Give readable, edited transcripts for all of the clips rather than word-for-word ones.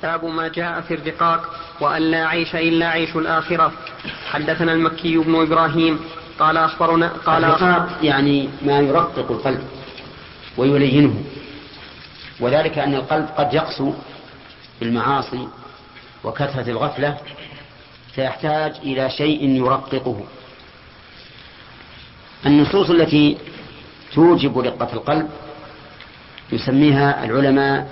باب ما جاء في الرقاق وأن لا عيش إلا عيش الآخرة. حدثنا المكي بن إبراهيم قال أخبرنا الرقاق يعني ما يرقق القلب ويلينه، وذلك أن القلب قد يقسو بالمعاصي وكثرة الغفلة فيحتاج إلى شيء يرققه. النصوص التي توجب رقة القلب يسميها العلماء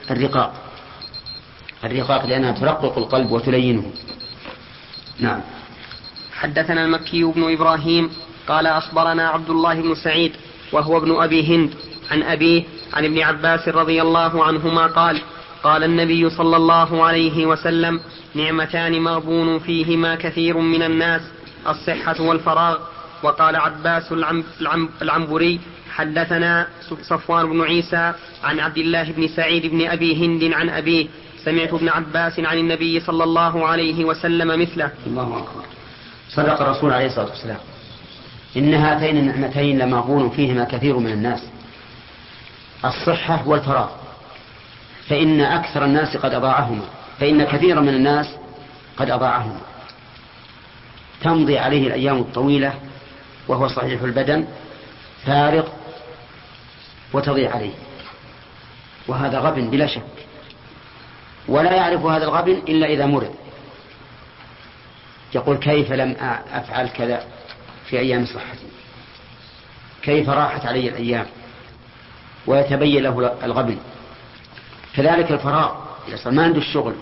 الرقاق لأنها ترقق القلب وتلينه. نعم. حدثنا المكي بن إبراهيم قال أخبرنا عبد الله بن سعيد وهو ابن أبي هند عن أبيه عن ابن عباس رضي الله عنهما قال قال النبي صلى الله عليه وسلم نعمتان مغبون فيهما كثير من الناس الصحة والفراغ. وقال عباس العنبري حدثنا صفوان بن عيسى عن عبد الله بن سعيد بن أبي هند عن أبيه سمعت ابن عباس عن النبي صلى الله عليه وسلم مثله. الله أكبر. صدق الرسول عليه الصلاة والسلام. إن هاتين النعمتين لمغبون فيهما كثير من الناس الصحة والفراغ، فإن أكثر الناس قد أضاعهما، فإن كثيرا من الناس قد أضاعهما. تمضي عليه الأيام الطويلة وهو صحيح البدن فارغ وتضيع عليه، وهذا غبن بلا شك، ولا يعرف هذا الغبن إلا إذا مرض يقول كيف لم أفعل كذا في أيام صحتي، كيف راحت علي الأيام، ويتبين له الغبن. كذلك الفراغ، إذا صار ما عنده الشغل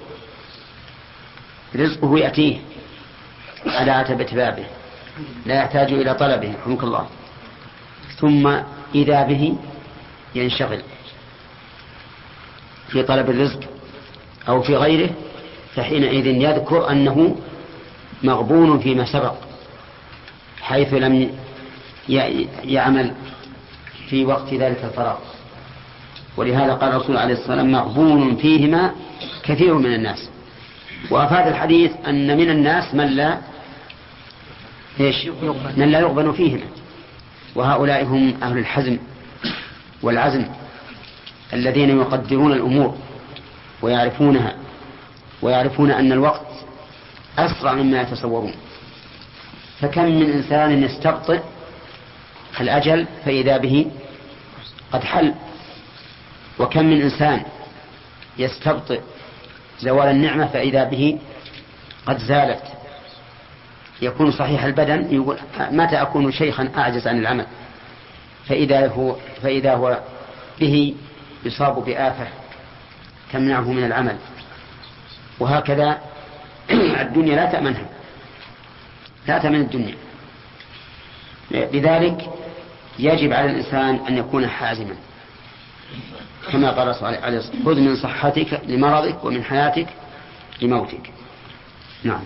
رزقه يأتيه على عتبة بابه لا يحتاج إلى طلبه رحمك الله، ثم إذا به ينشغل في طلب الرزق أو في غيره، فحينئذ يذكر أنه مغبون فيما سبق حيث لم يعمل في وقت ذلك الفراغ. ولهذا قال الرسول عليه الصلاة والسلام مغبون فيهما كثير من الناس. وأفاد الحديث أن من الناس من لا يغبن فيهما، وهؤلاء هم أهل الحزم والعزم الذين يقدرون الأمور ويعرفونها، ويعرفون أن الوقت أسرع مما يتصورون. فكم من إنسان يستبطئ الأجل فإذا به قد حل، وكم من إنسان يستبطئ زوال النعمة فإذا به قد زالت. يكون صحيح البدن يقول متى أكون شيخا أعجز عن العمل، فإذا هو به يصاب بآفة تمنعه من العمل. وهكذا الدنيا لا تأمن الدنيا. لذلك يجب على الإنسان أن يكون حازما كما قال الرسول عليه الصلاة والسلام خذ من صحتك لمرضك ومن حياتك لموتك. نعم.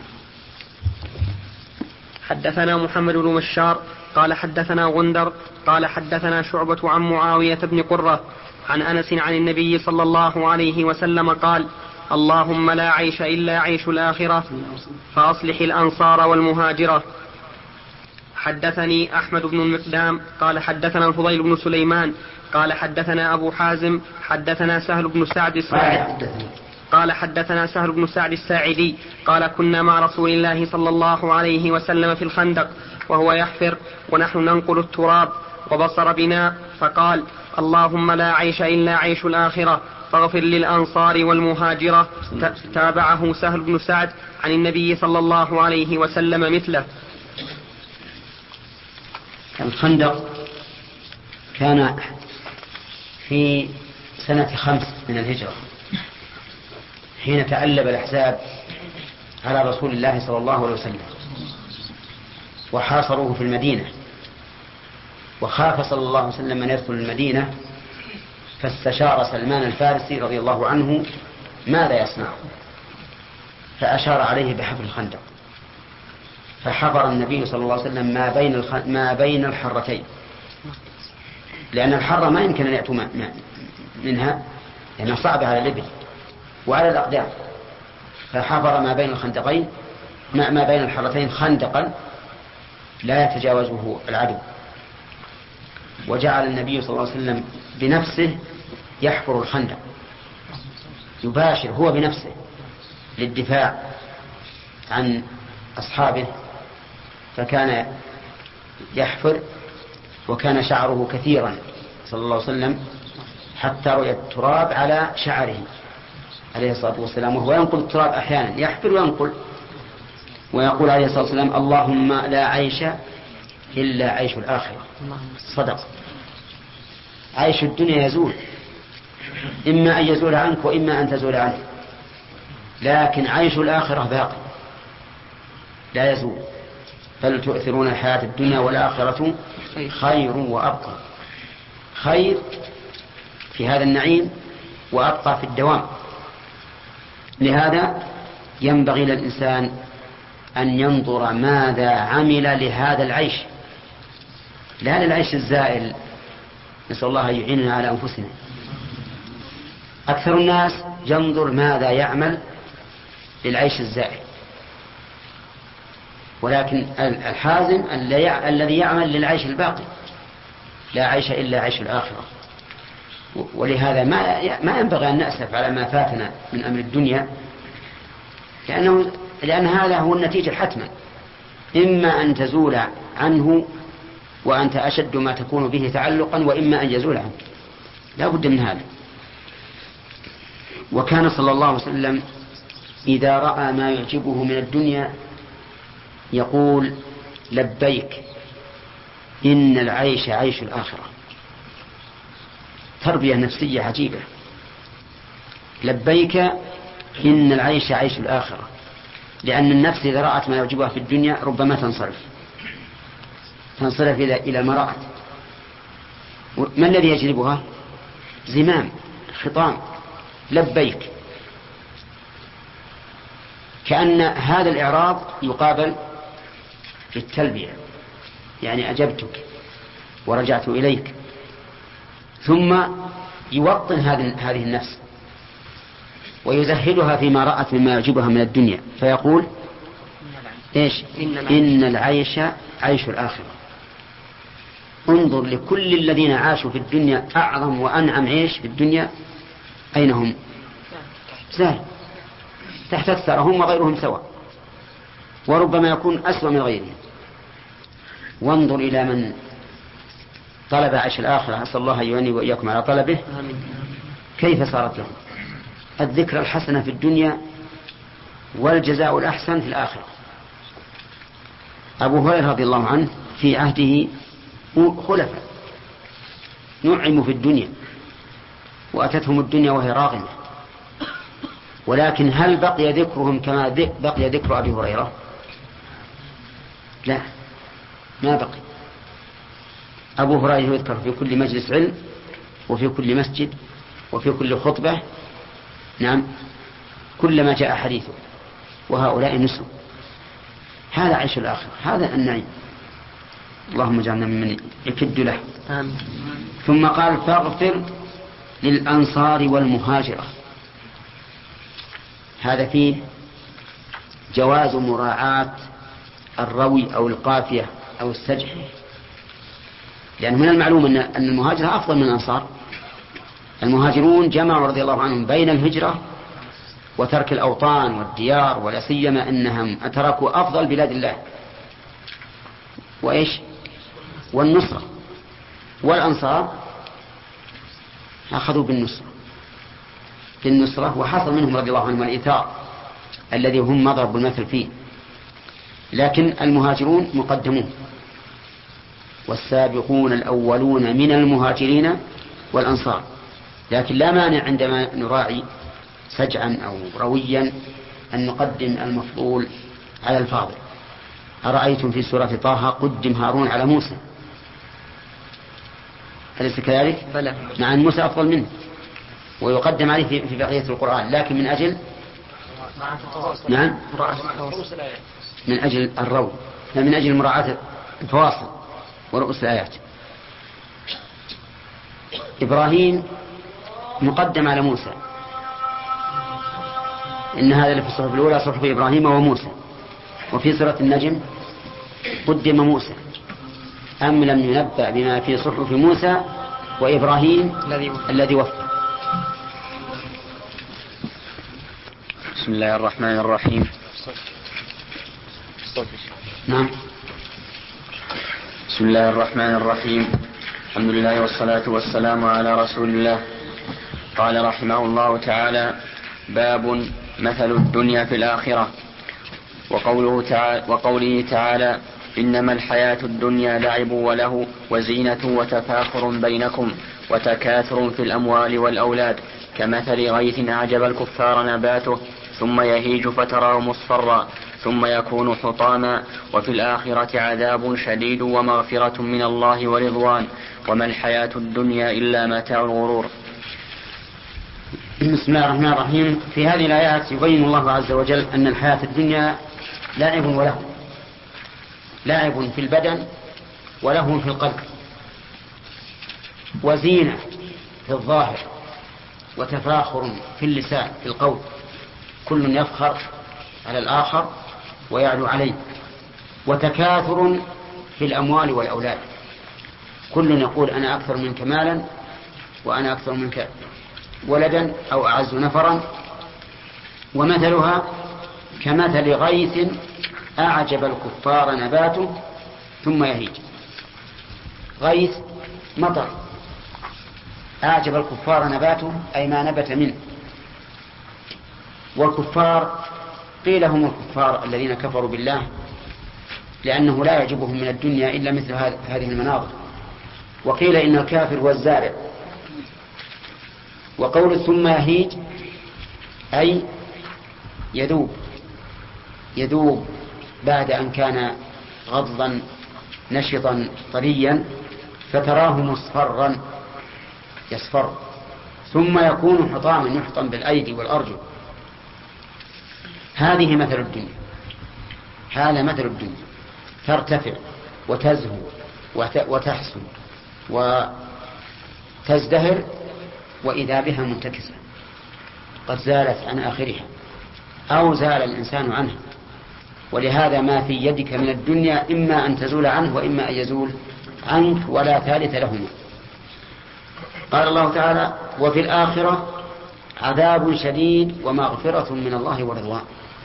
حدثنا محمد بن بشار قال حدثنا غندر قال حدثنا شعبة عن معاوية بن قرة عن أنس عن النبي صلى الله عليه وسلم قال اللهم لا عيش إلا عيش الآخرة فأصلح الأنصار والمهاجرة. حدثني أحمد بن المقدام قال حدثنا الفضيل بن سليمان قال حدثنا أبو حازم حدثنا سهل بن سعد الساعدي قال حدثنا سهل بن سعد الساعدي قال كنا مع رسول الله صلى الله عليه وسلم في الخندق وهو يحفر ونحن ننقل التراب وبصر بنا فقال اللهم لا عيش إلا عيش الآخرة فاغفر للأنصار والمهاجرة. تابعه سهل بن سعد عن النبي صلى الله عليه وسلم مثله. الخندق كان في سنة 5 من الهجرة حين تألب الأحزاب على رسول الله صلى الله عليه وسلم وحاصروه في المدينة، وخاف صلى الله عليه وسلم أن يدخل المدينة، فاستشار سلمان الفارسي رضي الله عنه ماذا يصنع، فأشار عليه بحفر الخندق، فحفر النبي صلى الله عليه وسلم ما بين الحرتين، لأن الحرة ما يمكن أن يأتوا منها لأنها صعبة على الإبل وعلى الأقدام، فحفر ما بين الخندقين ما بين الحرتين خندقا لا يتجاوزه العدو، وجعل النبي صلى الله عليه وسلم بنفسه يحفر الخندق يباشر هو بنفسه للدفاع عن أصحابه، فكان يحفر، وكان شعره كثيرا صلى الله عليه وسلم حتى رؤي التراب على شعره عليه الصلاة والسلام، وهو ينقل التراب أحيانا، يحفر وينقل، ويقول عليه الصلاة والسلام: اللهم لا عيش إلا عيش الآخرة. صدق. عيش الدنيا يزول، إما أن يزول عنك وإما أن تزول عنه، لكن عيش الآخرة باقي لا يزول. بل تؤثرون الحياة الدنيا والآخرة خير وأبقى. خير في هذا النعيم وأبقى في الدوام. لهذا ينبغي للإنسان أن ينظر ماذا عمل لهذا العيش، لا للعيش الزائل. نسأل الله أن يعيننا على أنفسنا. أكثر الناس ينظر ماذا يعمل للعيش الزائل، ولكن الحازم الذي يعمل للعيش الباقي، لا عيش إلا عيش الآخرة. ولهذا ما ينبغي أن نأسف على ما فاتنا من أمر الدنيا، لأن هذا هو النتيجة الحتمة، إما أن تزول عنه وأنت أشد ما تكون به تعلقا، وإما أن يزول عنه، لا بد من هذا. وكان صلى الله عليه وسلم إذا رأى ما يعجبه من الدنيا يقول: لبيك إن العيش عيش الآخرة. تربية نفسية عجيبة. لبيك إن العيش عيش الآخرة، لأن النفس إذا رأت ما يعجبها في الدنيا ربما تنصرف إلى ما رأت. ما الذي يجلبها؟ زمام، خطام، لبيك. كأن هذا الإعراض يقابل بالتلبية، يعني أجبتك ورجعت إليك. ثم يوطن هذه النفس ويزهدها فيما رأت مما يعجبها من الدنيا، فيقول: إيش؟ إن العيش عيش الآخرة. انظر لكل الذين عاشوا في الدنيا أعظم وأنعم عيش في الدنيا، أين هم؟ زال تحت أكثرهم وغيرهم سواء، وربما يكون أسوأ من غيرهم. وانظر إلى من طلب عيش الآخرة، أسأل الله أن يعيني وإياكم على طلبه، كيف صارت لهم الذكرى الحسنة في الدنيا والجزاء الأحسن في الآخرة. أبو هريرة رضي الله عنه في عهده خلفاء نعموا في الدنيا وأتتهم الدنيا وهي راغمة، ولكن هل بقي ذكرهم كما بقي ذكر أبي هريرة؟ لا، ما بقي. أبو هريرة يذكر في كل مجلس علم وفي كل مسجد وفي كل خطبة، نعم، كلما جاء حديثه، وهؤلاء نسوا. هذا عيش الآخرة، هذا النعيم. اللهم اجعلنا ممن يكد له. آمين. ثم قال: فاغفر للأنصار والمهاجرة. هذا فيه جواز مراعاة الروي أو القافية أو السجع، لأن من المعلوم أن المهاجرة أفضل من الأنصار. المهاجرون جمعوا رضي الله عنهم بين الهجرة وترك الأوطان والديار، ولا سيما أنهم تركوا أفضل بلاد الله وإيش والنصرة، والأنصار أخذوا بالنصرة وحصل منهم رضي الله عنهم الإيثار الذي هم مضرب المثل فيه. لكن المهاجرون مقدمون، والسابقون الأولون من المهاجرين والأنصار. لكن لا مانع عندما نراعي سجعا أو رويا أن نقدم المفضول على الفاضل. أرأيتم في سورة طه قدم هارون على موسى، أليس كذلك؟ بلى. مع أن موسى أفضل منه ويقدم عليه في بقية القرآن، لكن من أجل من أجل الروي، من أجل مراعاة الفواصل ورؤوس الآيات. إبراهيم مقدم على موسى، إن هذا اللي في الصحف الأولى صحف إبراهيم وموسى. وفي سورة النجم قدم موسى، أم لم ينبأ بما في صحف موسى وإبراهيم الذي وفى. بسم الله الرحمن الرحيم. نعم. بسم الله الرحمن الرحيم. الحمد لله والصلاة والسلام على رسول الله. قال رحمه الله تعالى: باب مثل الدنيا في الآخرة. وقوله تعالى: إنما الحياة الدنيا لعب وله وزينة وتفاخر بينكم وتكاثر في الأموال والأولاد كمثل غيث أعجب الكفار نباته ثم يهيج فتراه مصفرا ثم يكون حطاما وفي الآخرة عذاب شديد ومغفرة من الله ورضوان وما الحياة الدنيا إلا متاع الغرور. بسم الله الرحمن الرحيم. في هذه الآيات يبين الله عز وجل أن الحياة الدنيا لاعب وله، لاعب في البدن وله في القلب، وزينة في الظاهر وتفاخر في اللسان في القول، كل يفخر على الآخر ويعلو عليه، وتكاثر في الأموال والأولاد، كل يقول أنا أكثر منك مالا وأنا أكثر منك ولدا أو أعز نفرا. ومثلها كمثل غيث أعجب الكفار نباته ثم يهيج. غيث مطر أعجب الكفار نباته أي ما نبت منه. والكفار قيل هم الكفار الذين كفروا بالله لأنه لا يعجبهم من الدنيا إلا مثل هذه المناظر، وقيل إن الكافر هو الزارع. وقول ثم يهيج أي يذوب بعد أن كان غضا نشطا طريا فتراه مصفرا يصفر ثم يكون حطاما يحطم بالأيدي والأرجل. هذه مثل الدنيا، هذا مثل الدنيا، ترتفع وتزهو وتحسن وتزدهر وإذا بها منتكسة قد زالت عن آخرها أو زال الإنسان عنها. ولهذا ما في يدك من الدنيا إما أن تزول عنه وإما أن يزول عنك ولا ثالث لهما. قال الله تعالى: وفي الآخرة عذاب شديد ومغفرة من الله ورضوان.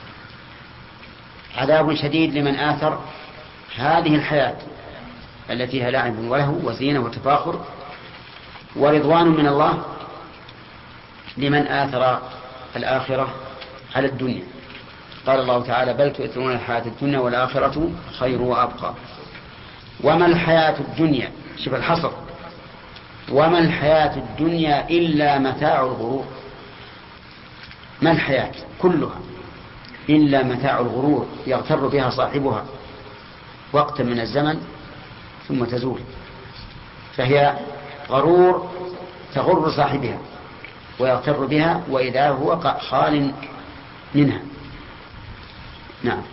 عذاب شديد لمن آثر هذه الحياة التي فيها لعب وله وزينة وتفاخر، ورضوان من الله لمن آثر الآخرة على الدنيا. قال الله تعالى: بل تؤثرون الحياة الدنيا والآخرة خير وأبقى. وما الحياة الدنيا، شوف الحصر، وما الحياة الدنيا إلا متاع الغرور. ما الحياة كلها إلا متاع الغرور يغتر بها صاحبها وقتا من الزمن ثم تزول، فهي غرور تغر صاحبها ويغتر بها وإذا هو خال منها. نعم.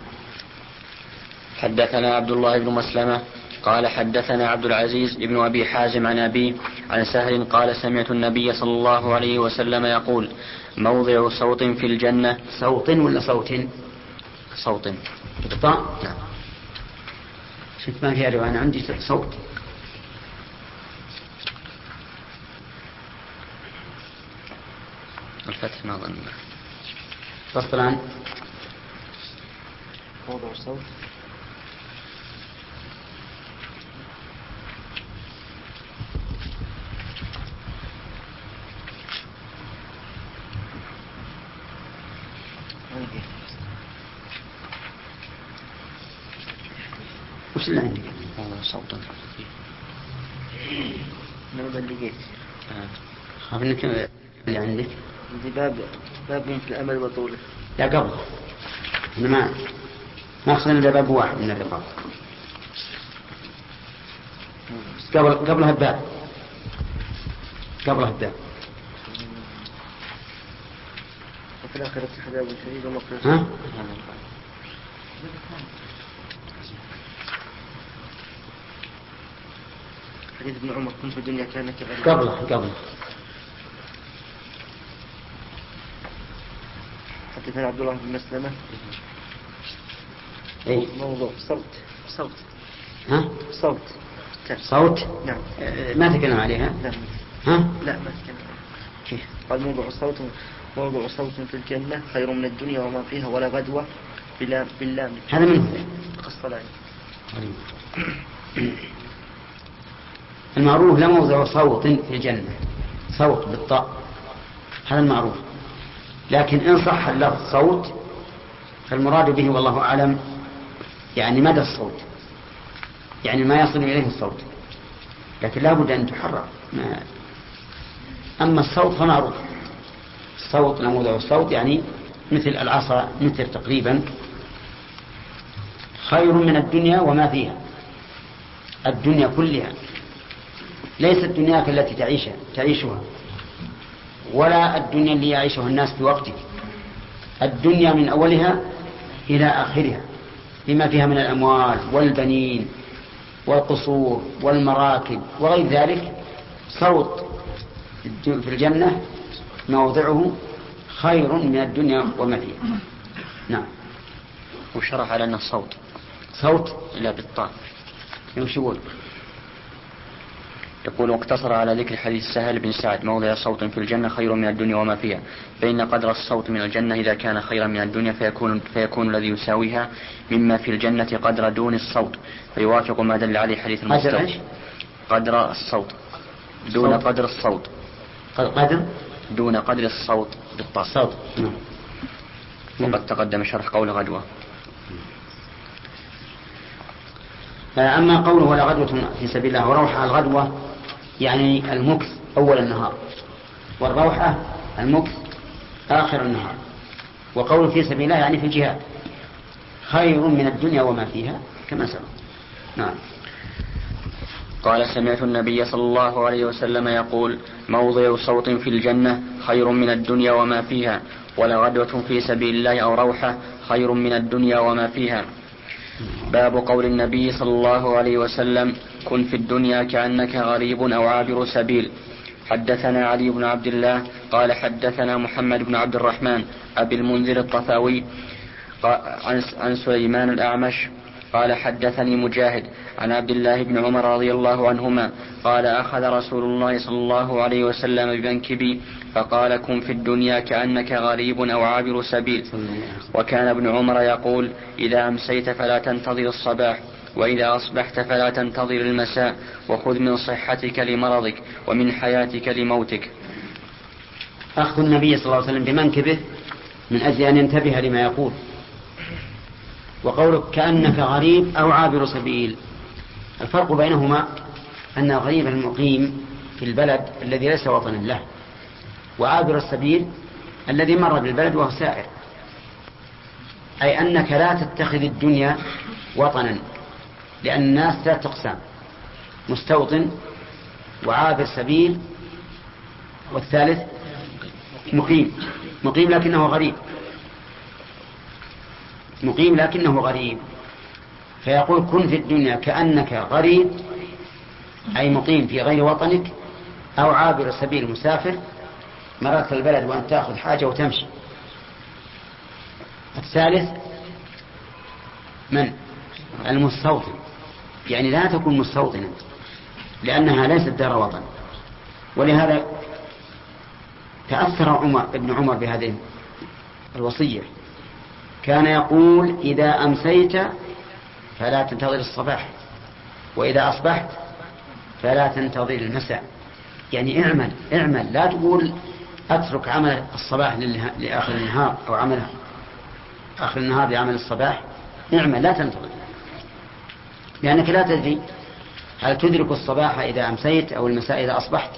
حدثنا عبد الله بن مسلمة قال حدثنا عبد العزيز بن أبي حازم عن أبيه عن سهل قال: سمعت النبي صلى الله عليه وسلم يقول: موضع صوت في الجنة. صوت ولا صوت؟ صوت. نعم. شفت ما فيها رواية، أنا عندي صوت. الفتح ما ظن. فصل عن موضع الصوت. وش اللي عندك؟ صوتا. أنا بلقيت. خاف إنك اللي عندك. عندي باب في الأمل وطوله. لا قبل. أنا ما أخذنا إلا باب واحد من الرقاب. قبلها الباب. قبلها الباب. وفي الآخرة عذاب شديد ومغفرة. ها؟ حديث ابن عمر: كنت في الدنيا كانك قبله. حدثنا عبد الله بن مسلمة. أي. موضوع صوت. ها؟ صوت. نعم. ما تكلم عليها؟ لا. ها؟ لا ما تكلم. كيف؟ قال موضوع الصوت موضع صوت في الجنة خير من الدنيا وما فيها ولا غدوة باللام هذا منه القسطلاني. المعروف لا موضع صوت في الجنة، صوت بالطاء، هذا المعروف. لكن إن صح اللفظ صوت فالمراد به والله أعلم يعني مدى الصوت، يعني ما يصل إليه الصوت، لكن لا بد أن تحرر. أما الصوت فمعروف، الصوت نموذج الصوت يعني مثل العصا، مثل تقريبا خير من الدنيا وما فيها. الدنيا كلها ليست دنياك التي تعيشها، ولا الدنيا اللي يعيشها الناس في وقتك، الدنيا من أولها إلى آخرها بما فيها من الأموال والبنين والقصور والمراكب وغير ذلك. صوت في الجنة موضعه خير من الدنيا وما فيها. نعم. وشرح على أن الصوت صوت لا بالطاء. يقول يقول واقتصر على ذكر حديث سهل بن سعد موضع صوت في الجنة خير من الدنيا وما فيها، فإن قدر الصوت من الجنة إذا كان خيرا من الدنيا فيكون الذي يساويها مما في الجنة قدر دون الصوت، فيوافق ما دل عليه حديث المستوى. قدر الصوت دون صوت. قدر الصوت قدر دون قدر الصوت بالطاء. صوت. وقد تقدم شرح قول غدوة. أما قوله ولا غدوة في سبيل الله وروحة، الغدوة يعني المكث أول النهار، والروحة المكث آخر النهار. وقوله في سبيل الله يعني في الجهاد خير من الدنيا وما فيها كما سبق. نعم. قال سمعت النبي صلى الله عليه وسلم يقول موضع صوت في الجنة خير من الدنيا وما فيها، ولغدوة في سبيل الله أو روحة خير من الدنيا وما فيها. باب قول النبي صلى الله عليه وسلم كن في الدنيا كأنك غريب أو عابر سبيل. حدثنا علي بن عبد الله قال حدثنا محمد بن عبد الرحمن أبي المنذر الطفاوي عن سليمان الأعمش قال حدثني مجاهد عن عبد الله بن عمر رضي الله عنهما قال أخذ رسول الله صلى الله عليه وسلم بمنكبي فقال كن في الدنيا كأنك غريب أو عابر سبيل. وكان ابن عمر يقول إذا أمسيت فلا تنتظر الصباح، وإذا أصبحت فلا تنتظر المساء، وخذ من صحتك لمرضك ومن حياتك لموتك. أخذ النبي صلى الله عليه وسلم بمنكبه من أجل أن ينتبه لما يقول. وقولك كأنك غريب أو عابر سبيل، الفرق بينهما أن الغريب المقيم في البلد الذي ليس وطنا له، وعابر السبيل الذي مر بالبلد وهو سائر. أي أنك لا تتخذ الدنيا وطنا، لأن الناس ثلاثة أقسام: مستوطن وعابر سبيل والثالث مقيم لكنه غريب. مقيم لكنه غريب. فيقول كن في الدنيا كأنك غريب أي مقيم في غير وطنك، أو عابر سبيل مسافر مررت البلد وأن تأخذ حاجة وتمشي. الثالث من المستوطن، يعني لا تكون مستوطنا لأنها ليست دار وطن. ولهذا تأثر ابن عمر بهذه الوصية، كان يقول إذا أمسيت فلا تنتظر الصباح، وإذا أصبحت فلا تنتظر المساء. يعني اعمل لا تقول أترك عمل الصباح لآخر النهار، أو عمل آخر النهار لعمل الصباح. اعمل لا تنتظر، لأنك لا تدري هل تدرك الصباح إذا أمسيت أو المساء إذا أصبحت.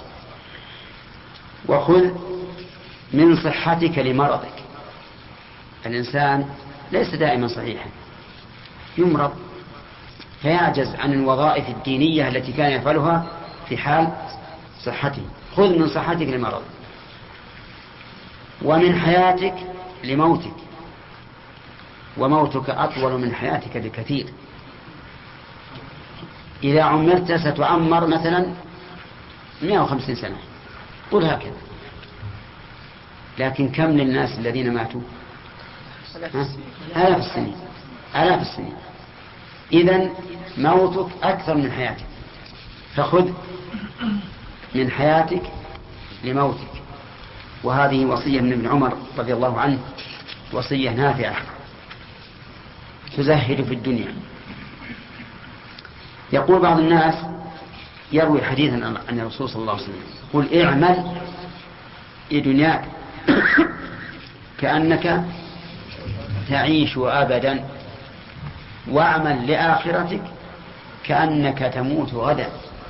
وخذ من صحتك لمرضك. الإنسان ليس دائما صحيحا، يمرض فيعجز عن الوظائف الدينية التي كان يفعلها في حال صحته. خذ من صحتك لمرضك ومن حياتك لموتك، وموتك أطول من حياتك بكثير. إذا عمرت ستعمر مثلا 150 سنة، قل هكذا، لكن كم للناس الذين ماتوا؟ آلاف السنين. إذن موتك أكثر من حياتك، فخذ من حياتك لموتك وهذه وصية من ابن عمر رضي الله عنه، وصية نافعة تزهد في الدنيا. يقول بعض الناس يروي حديثا عن الرسول صلى الله عليه وسلم يقول اعمل لدنياك كأنك تعيش أبدا، واعمل لآخرتك كأنك تموت غدا.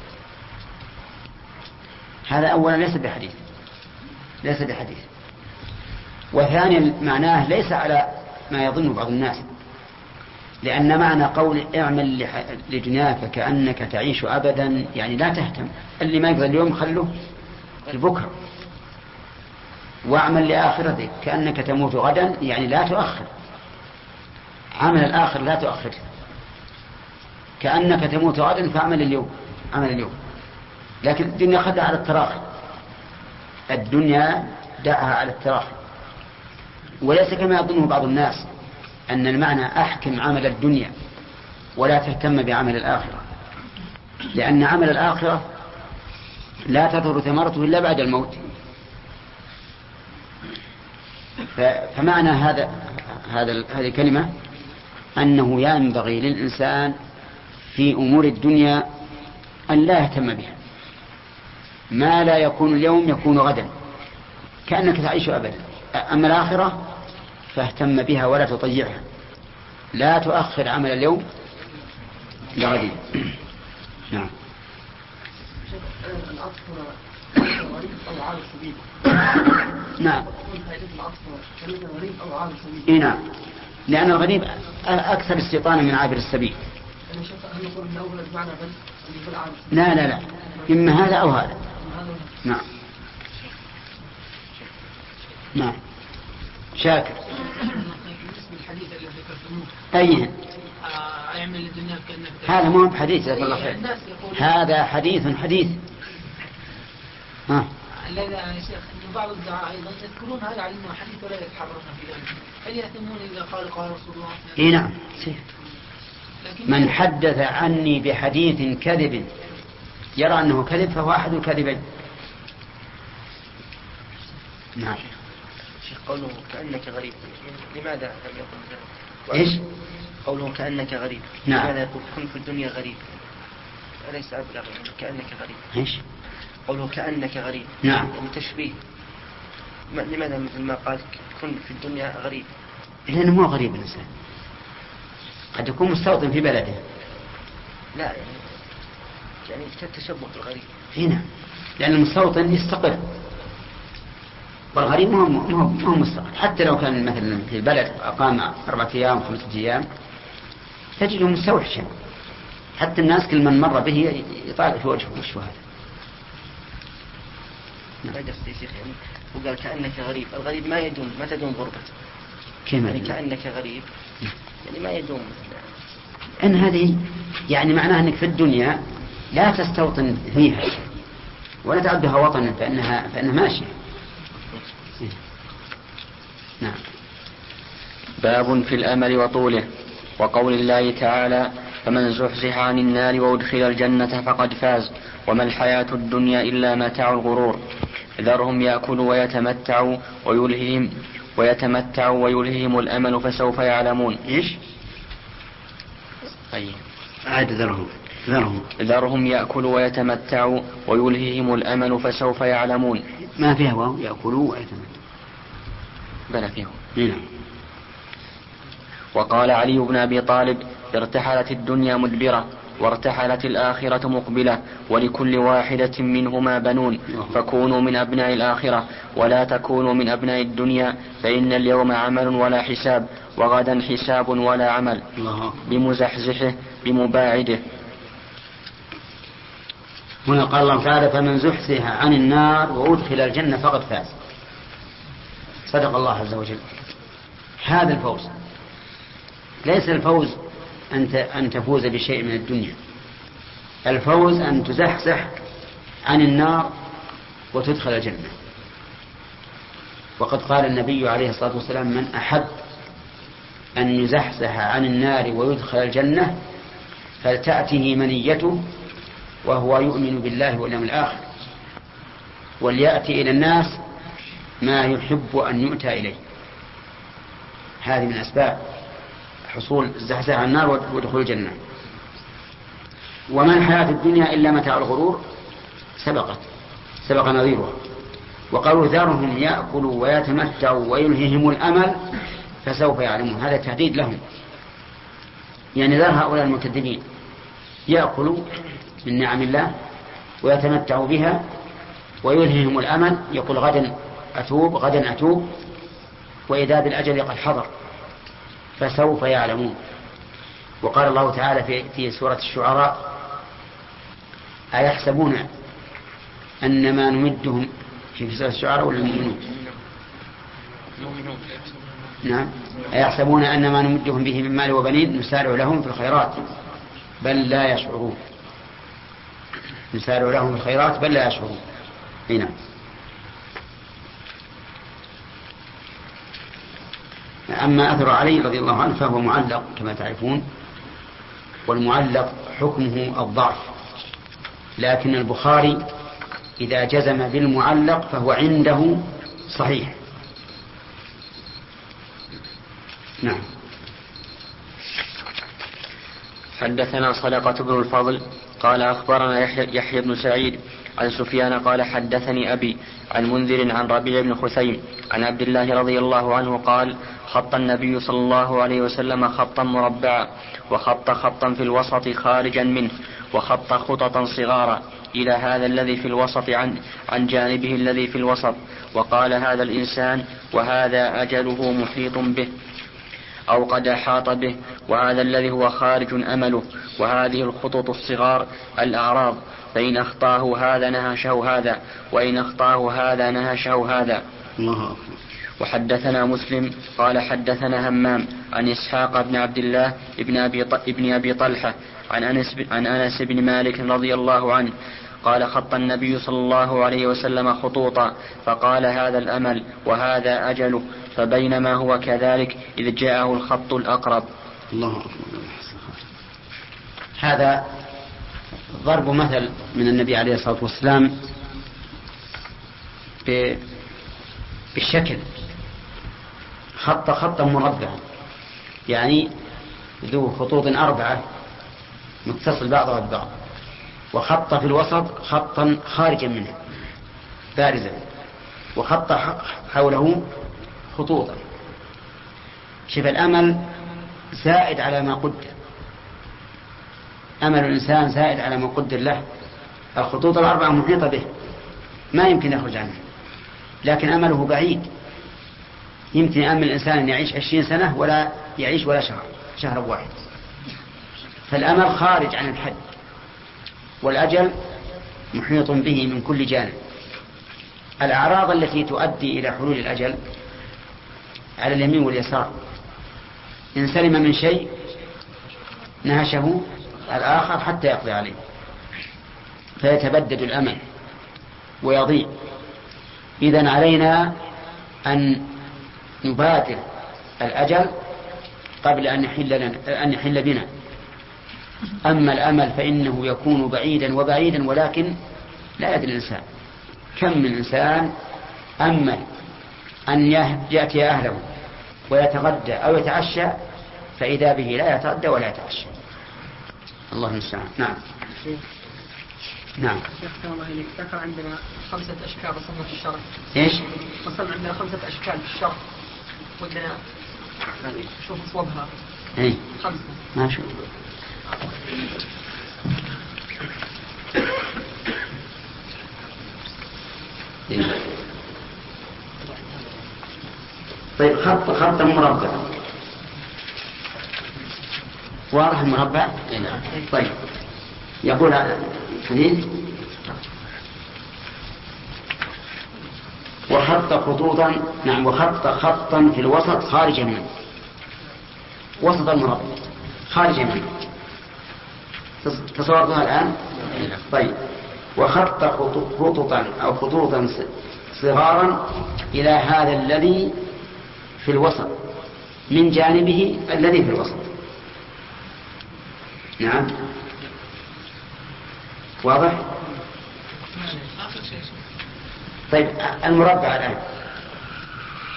هذا أولا ليس بحديث، وثانيا معناه ليس على ما يظن بعض الناس، لأن معنى قول اعمل لدنياك كأنك تعيش أبدا يعني لا تهتم، اللي ما يقدر اليوم خلوه البكرة. واعمل لآخرتك كأنك تموت غدا يعني لا تؤخر عمل الآخر، لا تؤخر. كأنك تموت غدا فاعمل اليوم، عمل اليوم. لكن الدنيا خدها على التراخي، الدنيا دعها على التراخي، وليس كما يظنه بعض الناس أن المعنى أحكم عمل الدنيا ولا تهتم بعمل الآخرة، لأن عمل الآخرة لا تظهر ثمرته إلا بعد الموت. فمعنى هذه الكلمة أنه ينبغي للإنسان في أمور الدنيا أن لا يهتم بها، ما لا يكون اليوم يكون غدا، كأنك تعيش أبدا. أما الآخرة فاهتم بها ولا تضيعها، لا تؤخر عمل اليوم لغد. نعم. نعم. نعم، لأن الغريب أكثر استيطانا من عابر السبيل. لا إما هذا أو هذا. نعم. نعم. شاكر. أيه؟ هذا مو بحديث، جزاك الله خير. هذا حديث. لا يا شيخ، إن بعض الدعاء أيضا يذكرون هذا على إنه حديث ولا يتحرون في ذلك، هل يأثمون إذا قال رسول الله؟ إيه نعم. من حدث عني بحديث كذب يرى أنه كذب فهو أحد الكاذبين. نعم. شيخ قوله كأنك غريب، لماذا لم يقل ذلك؟ إيش؟ قوله كأنك غريب، نعم. لماذا يقول كن في الدنيا غريب؟ أليس أبلغ كأنك غريب؟ إيش؟ قوله كأنك غريب، نعم، يعني تشبيه. لماذا مثل ما قال كن في الدنيا غريب؟ لأنه مو غريب الإنسان، قد يكون مستوطن في بلده. لا يعني تشبه بالغريب. هنا لأن المستوطن يستقر، والغريب مو مستقر. حتى لو كان مثلا في البلد أقام 4 أيام 5 أيام تجده مستوحشا، حتى الناس كل من مر به يطالع في وجهه وش هذا. ما قصدي يا شيخ، يعني وقال كأنك غريب، الغريب ما يدوم، ما تدوم غربته. كيف يعني كأنك غريب يعني ما يدوم. إن هذه يعني معناها أنك في الدنيا لا تستوطن فيها ولا تعدها وطنا، فإنها ماشية. نعم. باب في الأمل وطوله، وقول الله تعالى فمن زحزح عن النار وأدخل الجنة فقد فاز وما الحياة الدنيا إلا متاع الغرور. ذرهم يأكلوا ويتمتعوا ويلههم الأمل فسوف يعلمون. إيش؟ طيب. عاد ذرهم يأكلوا ويتمتعوا ويلههم الأمل فسوف يعلمون. ما فيها واو، يأكلوا ويتمتعوا. بلى فيهم. نعم. وقال علي بن أبي طالب ارتحلت الدنيا مدبرة وارتحلت الآخرة مقبلة، ولكل واحدة منهما بنون، فكونوا من أبناء الآخرة ولا تكونوا من أبناء الدنيا، فإن اليوم عمل ولا حساب وغدا حساب ولا عمل، بمزحزحه بمباعده. هنا قال الله تعالى فمن زحزح عن النار وأدخل الجنة فقد فاز. صدق الله عز وجل. هذا الفوز ليس الفوز أن تفوز بشيء من الدنيا، الفوز أن تزحزح عن النار وتدخل الجنة. وقد قال النبي عليه الصلاة والسلام من أحب أن يزحزح عن النار ويدخل الجنة فلتأته منيته وهو يؤمن بالله واليوم الآخر وليأتي إلى الناس ما يحب أن يؤتى إليه. هذه من أسباب حصول الزحزح عن النار ودخول الجنة. وما الحياة الدنيا إلا متاع الغرور سبق نظيرها. وقالوا ذرهم يأكلوا ويتمتعوا ويلههم الأمل فسوف يعلمون. هذا تهديد لهم، يعني ذر هؤلاء المكذبين يأكلوا من نعم الله ويتمتعوا بها ويلههم الأمل، يقول غدا أتوب، وإذا بالأجل قد حضر فسوف يعلمون. وقال الله تعالى في سورة الشعراء: أيحسبون أن ما نمدهم في سورة الشعراء ولا المؤمنون؟ نعم. أيحسبون أن ما نمدهم به من مال وبنين نسارع لهم في الخيرات بل لا يشعرون. نسارع لهم في الخيرات بل لا يشعرون. هنا أما أثر علي رضي الله عنه فهو معلق كما تعرفون، والمعلق حكمه الضعف، لكن البخاري إذا جزم بالمعلق فهو عنده صحيح. نعم. حدثنا صدقة بن الفضل قال أخبرنا يحيى بن سعيد عن سفيان قال حدثني أبي عن منذر عن ربيع بن خثيم عن عبد الله رضي الله عنه قال: خط النبي صلى الله عليه وسلم خطا مربعا، وخط خطا في الوسط خارجا منه، وخط خططا صغارا إلى هذا الذي في الوسط عن جانبه الذي في الوسط، وقال: هذا الإنسان وهذا أجله محيط به أو قد أحاط به، وهذا الذي هو خارج أمله، وهذه الخطوط الصغار الأعراض، فإن أخطاه هذا نهشه هذا، وإن أخطاه هذا نهشه هذا. الله أكبر. وحدثنا مسلم قال حدثنا همام عن إسحاق بن عبد الله ابن أبي طلحة عن أنس بن مالك رضي الله عنه قال: خط النبي صلى الله عليه وسلم خطوطا فقال: هذا الأمل وهذا أجله، فبينما هو كذلك إذ جاءه الخط الأقرب. الله أكبر. هذا ضرب مثل من النبي عليه الصلاة والسلام بالشكل. خط خطا مربعا، يعني ذو خطوط 4 متصل بعضها ببعض، وخط في الوسط خطا خارجا منه بارزا، وخط حوله خطوطا. شوف الأمل زائد على ما قدر، أمل الإنسان زائد على ما قدر له. الخطوط 4 محيطة به ما يمكن يخرج عنها، لكن أمله بعيد. يمكن يأمل الإنسان أن يعيش 20 سنة ولا يعيش ولا شهر واحد. فالأمل خارج عن الحد، والأجل محيط به من كل جانب. الأعراض التي تؤدي إلى حلول الأجل على اليمين واليسار، إن سلم من شيء نهشه الآخر حتى يقضي عليه، فيتبدد الأمل ويضيع. إذن علينا أن نبادر الأجل قبل أن يحل بنا. أما الأمل فإنه يكون بعيدا وبعيدا، ولكن لا يدري الإنسان. كم من إنسان أمل أن يأتي أهله ويتغدى أو يتعشى، فإذا به لا يتغدى ولا يتعشى. الله المستعان. نعم. نعم. ذكر عندنا 5 أشكال وصلنا في الشرع. إيش؟ وصلنا عندنا 5 أشكال في الشرع، ودنا شوف أصوبها. إيه. 5. ما شاء الله. طيب خط مربع واضح المربع. طيب يقول حديث: وخط خطوطا. نعم. وخط خطا في الوسط خارجا منه، وسط المربع خارجا منه. تصورتها الآن؟ طيب. وخط خطوطا أو خطوطا صغارا إلى هذا الذي في الوسط من جانبه الذي في الوسط. نعم. واضح؟ طيب المربع الآن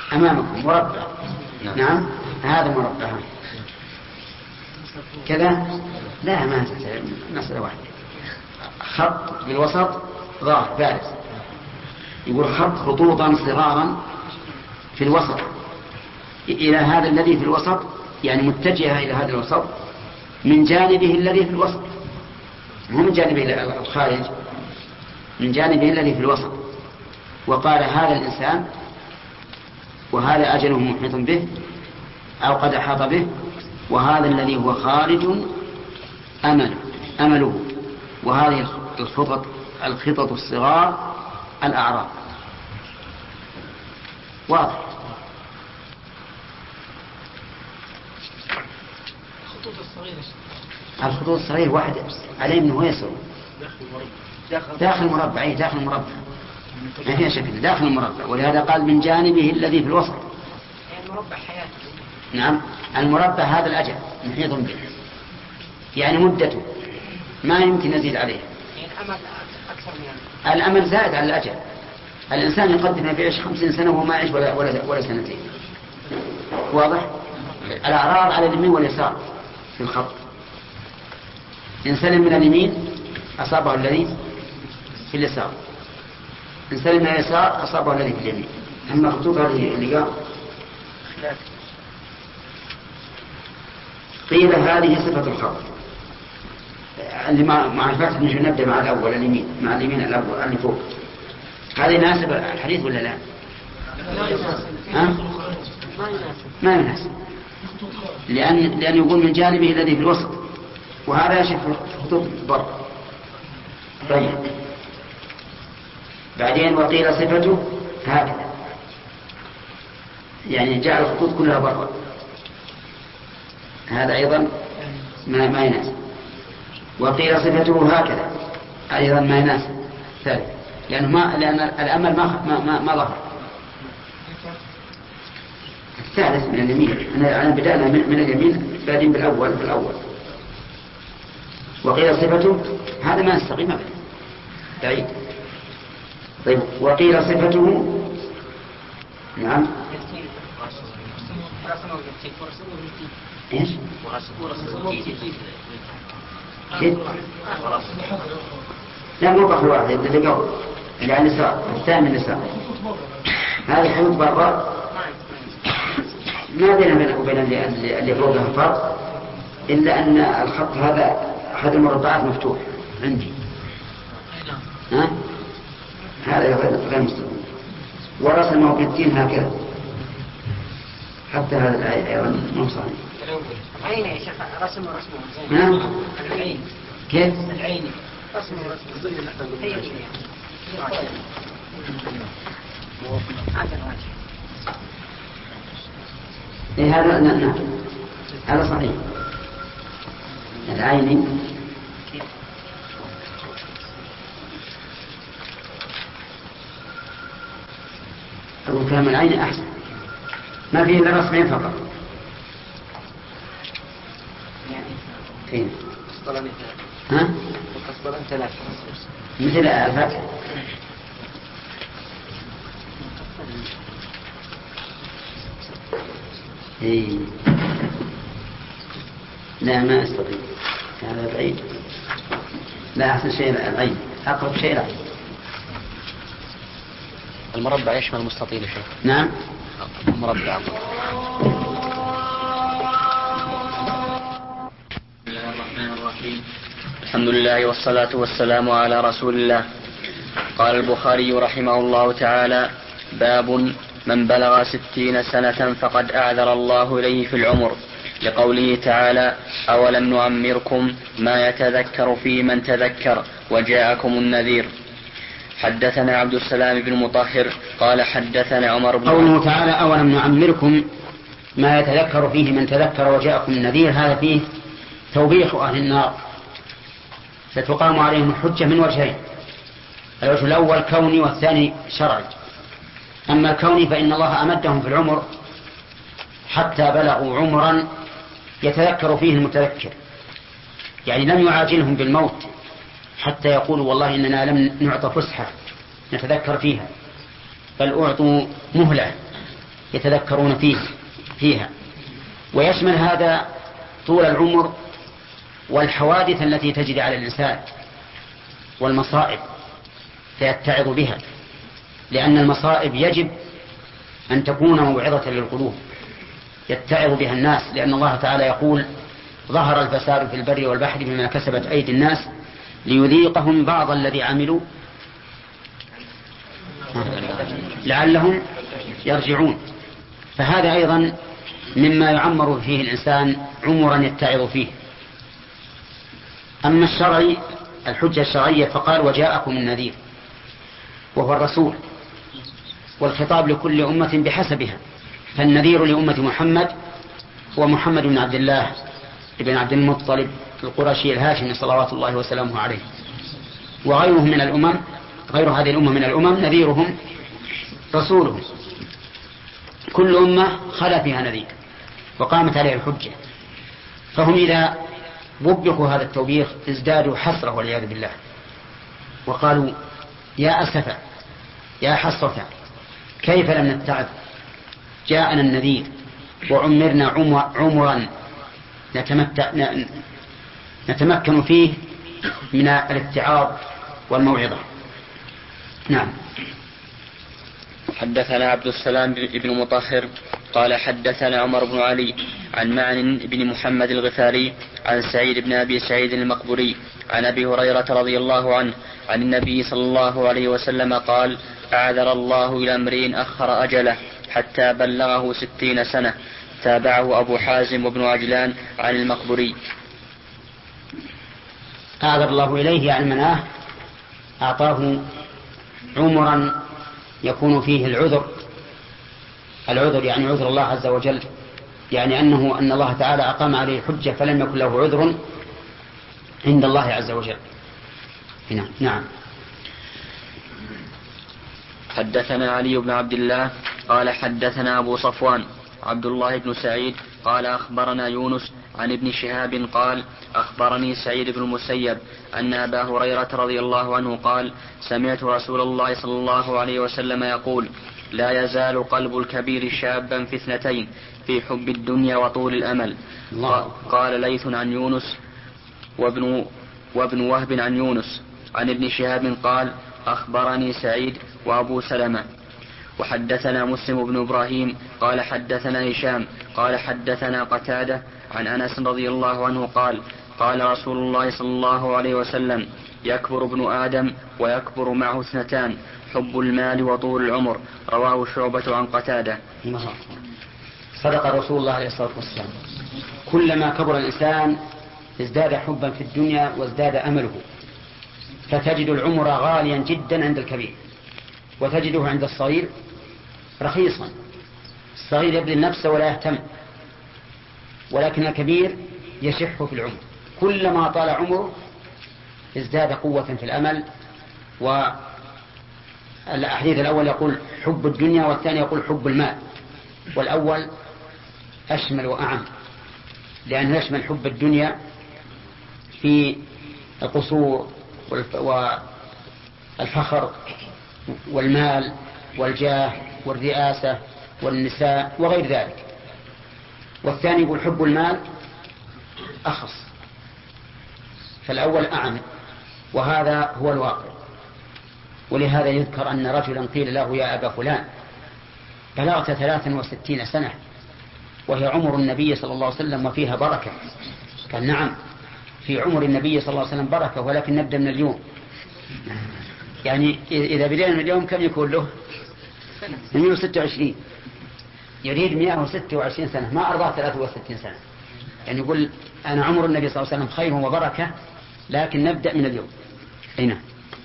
أمامكم مربع. نعم هذا مربع كذا. لا ما مسألة واحدة. خط بالوسط ظاهر بارز. يقول خطوطا صغارا في الوسط إلى هذا الذي في الوسط، يعني متجهة إلى هذا الوسط من جانبه الذي في الوسط، مو من جانبه الخارج، من جانبه الذي في الوسط. وقال هذا الإنسان وهذا أجله محيط به أو قد أحاط به، وهذا الذي هو خارج أمله، وهذه الخطط الصغار الأعراض. واضح. الخطوط الصغيرة واحد عليه من هو يسر داخل مربع. داخل مربع ما فيها شكل، داخل المربع. ولهذا قال من جانبه الذي في الوسط. يعني مربع حياته. نعم المربع هذا الأجل محيط به، يعني مدته ما يمكن يزيد عليه. يعني الأمل أكثر من الأمل زائد على الأجل. الإنسان يقدم يعيش 50 سنة وما يعيش ولا سنتين. واضح. الأعراض على اليمين واليسار في الخط. إن سلم من اليمين أصابه الذي في اليسار، إن سلم من اليسار أصابه الذي في اليمين. أما خطوط هذه اللقاء قيل هذه صفة الخط اللي مع الفتح. نبدأ مع الأول اليمين، مع اليمين الأول اللي فوق. هذا يناسب الحديث ولا لا؟ ما يناسب. لأن يقول من جانبه الذي في الوسط، وهذا يشف خطوط بر. طيب بعدين وقيل صفته هكذا، يعني جعل الخطوط كلها برا. هذا أيضا ما يناسب. وقيل صفته هكذا أيضا ما يناسب ثالث، لأن الأمل ما ظهر. الثالث من اليمين. أنا بدأنا من اليمين بعدين بالأول. وقيل صفته هذا ما يستقيم أبدا بعيد. طيب وقيل صفته نعم ايش لا مو بخل واحد اللي قبل اللي على اليسار الثاني اليسار. هذه حدود برا ما بينه وبين اللي فوقها فرق، إلا أن الخط هذا أحد المربعات مفتوح عندي. هذا غير مستقيم. ورسمه بالدين هكذا. حتى هذا الآية أيضا مو صحيح. العين يا شيخ رسمه زين. العين كيف؟ العين رسمه زي اللي احنا هذا نعم هذا صحيح. العين أقول كلام العين أحسن، ما فيه إلا رسمين فقط. فين؟ ها؟ مثل الفتح. لا ما أستطيع، هذا بعيد. لا أحسن شيء العين، أقرب شيء العين. المربع يشمل المستطيل يا شيخ. نعم المربع. الحمد لله والصلاة والسلام على رسول الله. قال البخاري رحمه الله تعالى: باب من بلغ 60 سنة فقد أعذر الله إليه في العمر، لقوله تعالى: أولم نعمركم ما يتذكر فيه من تذكر وجاءكم النذير. حدثنا عبد السلام بن مطهر قال حدثنا عمر بن قوله تعالى: أولم نعمركم ما يتذكر فيه من تذكر وجاءكم النذير، هذا فيه توبيخ أهل النار، ستقام عليهم الحجة من وجهين: الوجه الأول كوني والثاني شرعي. أما الكوني فإن الله أمدهم في العمر حتى بلغوا عمرا يتذكر فيه المتذكر، يعني لم يعاجلهم بالموت حتى يقولوا والله إننا لم نعطى فسحة نتذكر فيها، بل أعطوا مهلة يتذكرون فيها. ويشمل هذا طول العمر والحوادث التي تجري على الإنسان والمصائب فيتعظ بها، لأن المصائب يجب أن تكون موعظة للقلوب يتعظ بها الناس، لأن الله تعالى يقول: ظهر الفساد في البر والبحر بما كسبت أيدي الناس ليذيقهم بعض الذي عملوا لعلهم يرجعون. فهذا أيضا مما يعمر فيه الإنسان عمرا يتعظ فيه. أما الشرعي الحجة الشرعية فقال: وجاءكم النذير، وهو الرسول، والخطاب لكل أمة بحسبها. فالنذير لأمة محمد هو محمد بن عبد الله بن عبد المطلب القرشي الهاشمي صلوات الله وسلامه عليه، وغيره من الأمم، غير هذه الأمة من الأمم نذيرهم رسولهم. كل أمة خلا فيها نذير وقامت عليه الحجة، فهم إذا وبخوا هذا التوبيخ ازدادوا حسرة والعياذ بالله، وقالوا: يا أسفا يا حسرة كيف لم نتعظ، جاءنا النذير وعمرنا عمرا نتمكن فيه من الاتعاظ والموعظة. نعم. حدثنا عبد السلام بن مطهر قال حدثنا عمر بن علي عن معن بن محمد الغفاري عن سعيد بن أبي سعيد المقبري عن أبي هريرة رضي الله عنه عن النبي صلى الله عليه وسلم قال: أعذر الله إلى امرئ أخر أجله حتى بلغه 60 سنة. تابعه أبو حازم وابن عجلان عن المقبري. أعذر الله إليه يعني مناه أعطاه عمرا يكون فيه العذر يعني عذر الله عز وجل، يعني أن الله تعالى أقام عليه حجة فلم يكن له عذر عند الله عز وجل. نعم. حدثنا علي بن عبد الله قال حدثنا أبو صفوان عبد الله بن سعيد قال أخبرنا يونس عن ابن شهاب قال أخبرني سعيد بن المسيب أن أبا هريرة رضي الله عنه قال: سمعت رسول الله صلى الله عليه وسلم يقول: لا يزال قلب الكبير شابا في 2: في حب الدنيا وطول الأمل. قال ليث عن يونس وابن وهب عن يونس عن ابن شهاب قال: أخبرني سعيد وأبو سلمة. وحدثنا مسلم بن إبراهيم قال حدثنا هشام قال حدثنا قتادة عن أنس رضي الله عنه قال: قال رسول الله صلى الله عليه وسلم: يكبر ابن آدم ويكبر معه 2: حب المال وطول العمر. رواه شعبة عن قتادة. صدق رسول الله عليه الصلاة والسلام. كلما كبر الإنسان ازداد حبا في الدنيا وازداد أمله، فتجد العمر غاليا جدا عند الكبير، وتجده عند الصغير رخيصا. الصغير يبذل نفسه ولا يهتم، ولكن الكبير يشح في العمر. كلما طال عمره ازداد قوة في الأمل. والحديث الأول يقول حب الدنيا، والثاني يقول حب المال، والأول أشمل وأعم، لأنه يشمل حب الدنيا في القصور والفخر والمال والجاه والرئاسة والنساء وغير ذلك، والثاني يقول حب المال أخص، فالأول أعم، وهذا هو الواقع. ولهذا يذكر أن رجلا قيل له: يا أبا فلان بلغت 63 سنة وهي عمر النبي صلى الله عليه وسلم وفيها بركة. قال: نعم، في عمر النبي صلى الله عليه وسلم بركة، ولكن نبدأ من اليوم. يعني إذا بدأنا من اليوم كم يكون له؟ 126. يريد 126 سنة، ما 63 سنة. يعني يقول أنا عمر النبي صلى الله عليه وسلم خير وبركة، لكن نبدأ من اليوم. هنا.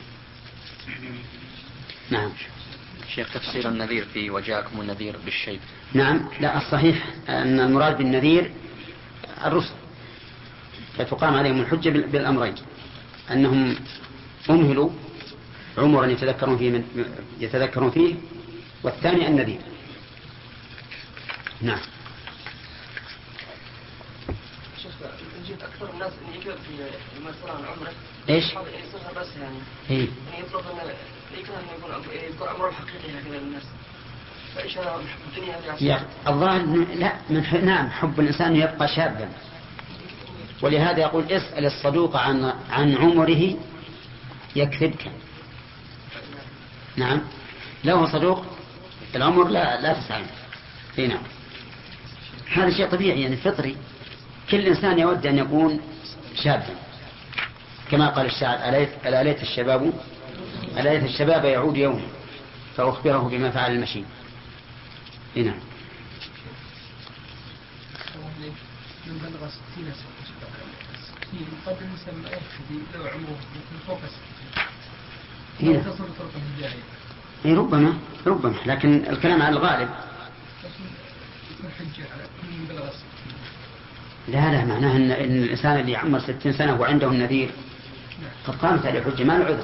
نعم. شيخ، تفسير النذير في وجاءكم النذير بالشيب. نعم، لا، الصحيح أن المراد بالنذير الرسل، فتقام عليهم الحجة بالأمرين: أنهم أمهلوا عمرا يتذكرون فيه، والثاني النذير. نعم. يجب أكثر الناس أن يكبر في المسألة عن عمره. إيش؟ يصير بس يعني. إيه؟ يطلب أن يكون عمره الحقيقي هكذا للناس. الظاهر لا نعم حب الإنسان يبقى شابا، ولهذا يقول اسأل الصدوق عن عمره يكذبك. نعم له صدوق العمر لا تسأل. نعم هذا شيء طبيعي يعني فطري، كل إنسان يود أن يكون شابا، كما قال الشاعر ألا ليت الشباب يعود يوم فأخبره بما فعل المشي. نعم من بلغ 60 قد يسمى يهتدي لو عمره فوق 60 تصل طرق الهداية. ربما لكن الكلام على الغالب. لا معناه إن الإنسان اللي عمر 60 سنة وعنده النذير قد قامت عليه حجة ما له عذر.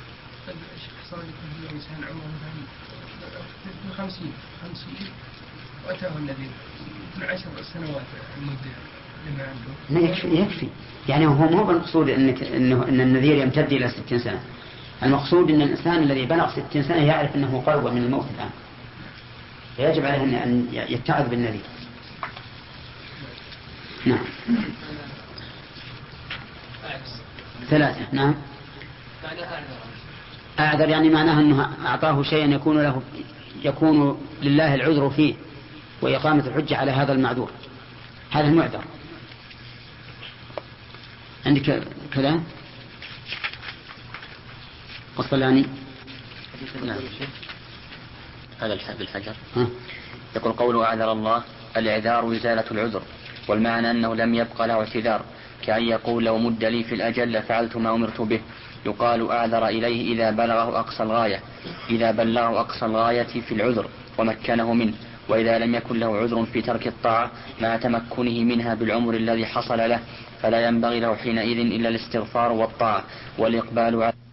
إنسان عمره مثلا 50 وأتاه النذير من 10 سنوات المدة لما عنده ما يكفي يعني هو مو بالمقصود إن النذير يمتد إلى 60 سنة. المقصود إن الإنسان الذي بلغ 60 سنة يعرف أنه قرب من الموت الآن، فيجب عليه أن يتعظ بالنذير. نعم 3. نعم أعذر يعني معناه أنه أعطاه شيئا يكون لله العذر فيه وإقامة الحجة على هذا المعذور، هذا المعذر. عندك كلام قصلاني؟ نعم هذا بالحجر. يقول قوله أعذر الله، الإعذار إزالة العذر، والمعنى أنه لم يبقى له اعتذار، كأن يقول لو مد لي في الأجل لفعلت ما أمرت به. يقال أعذر إليه إذا بلغه أقصى الغاية في العذر ومكنه منه، وإذا لم يكن له عذر في ترك الطاعة مع تمكنه منها بالعمر الذي حصل له، فلا ينبغي له حينئذ إلا الاستغفار والطاعة والإقبال على